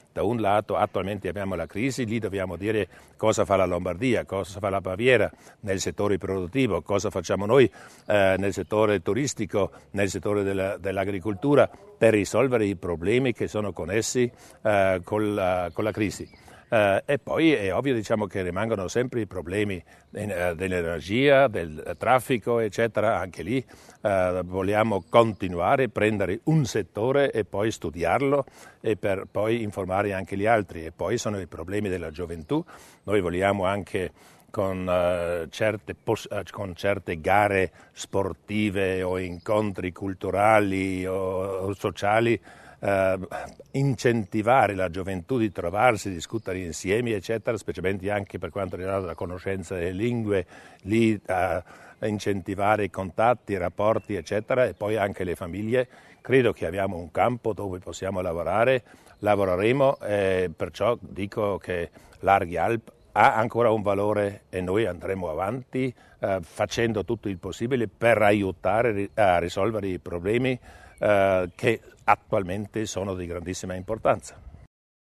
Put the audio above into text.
Da un lato attualmente abbiamo la crisi, lì dobbiamo dire cosa fa la Lombardia, cosa fa la Baviera nel settore produttivo, cosa facciamo noi nel settore turistico, nel settore dell'agricoltura per risolvere i problemi che sono connessi con la crisi. E poi è ovvio che rimangono sempre i problemi dell'energia, del traffico eccetera, anche lì vogliamo continuare a prendere un settore e poi studiarlo e per poi informare anche gli altri. E poi sono i problemi della gioventù, noi vogliamo anche con certe gare sportive o incontri culturali o sociali incentivare la gioventù di trovarsi, discutere insieme eccetera, specialmente anche per quanto riguarda la conoscenza delle lingue, lì incentivare i contatti, i rapporti eccetera, e poi anche le famiglie. Credo che abbiamo un campo dove possiamo lavorare, lavoreremo, perciò dico che Larghi Alp ha ancora un valore e noi andremo avanti facendo tutto il possibile per aiutare a risolvere i problemi che attualmente sono di grandissima importanza.